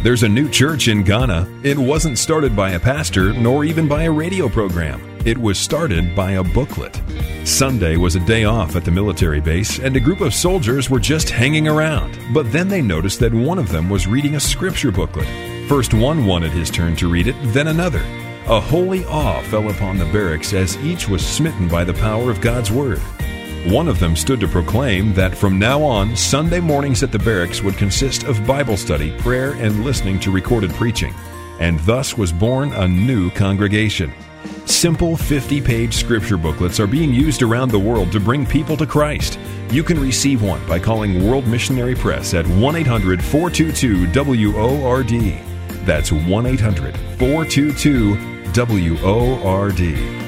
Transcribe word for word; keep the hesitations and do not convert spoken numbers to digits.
There's a new church in Ghana. It wasn't started by a pastor, nor even by a radio program. It was started by a booklet. Sunday was a day off at the military base, and a group of soldiers were just hanging around. But then they noticed that one of them was reading a scripture booklet. First one wanted his turn to read it, then another. A holy awe fell upon the barracks as each was smitten by the power of God's Word. One of them stood to proclaim that from now on, Sunday mornings at the barracks would consist of Bible study, prayer, and listening to recorded preaching. And thus was born a new congregation. Simple fifty-page scripture booklets are being used around the world to bring people to Christ. You can receive one by calling World Missionary Press at one eight hundred four two two W O R D. That's one eight hundred four two two W O R D.